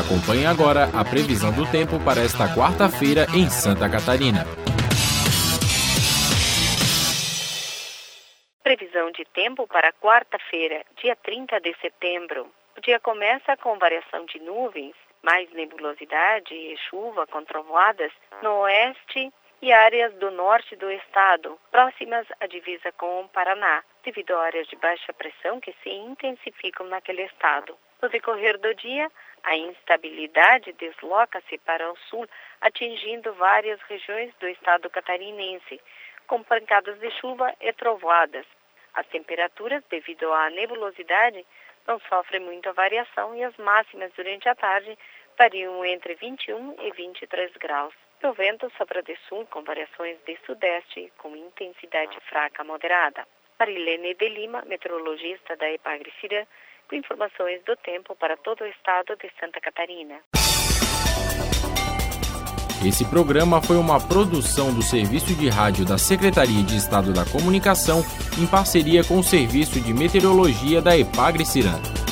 Acompanhe agora a previsão do tempo para esta quarta-feira em Santa Catarina. Previsão de tempo para quarta-feira, dia 30 de setembro. O dia começa com variação de nuvens, mais nebulosidade e chuva com trovoadas no oeste e áreas do norte do estado, próximas à divisa com o Paraná, devido a áreas de baixa pressão que se intensificam naquele estado. No decorrer do dia, a instabilidade desloca-se para o sul, atingindo várias regiões do estado catarinense, com pancadas de chuva e trovoadas. As temperaturas, devido à nebulosidade, não sofrem muita variação e as máximas durante a tarde variam entre 21 e 23 graus. O vento sopra de sul com variações de sudeste com intensidade fraca a moderada. Marilene de Lima, meteorologista da Epagre-Cirã, com informações do tempo para todo o estado de Santa Catarina. Esse programa foi uma produção do Serviço de Rádio da Secretaria de Estado da Comunicação em parceria com o Serviço de Meteorologia da Epagre-Cirã.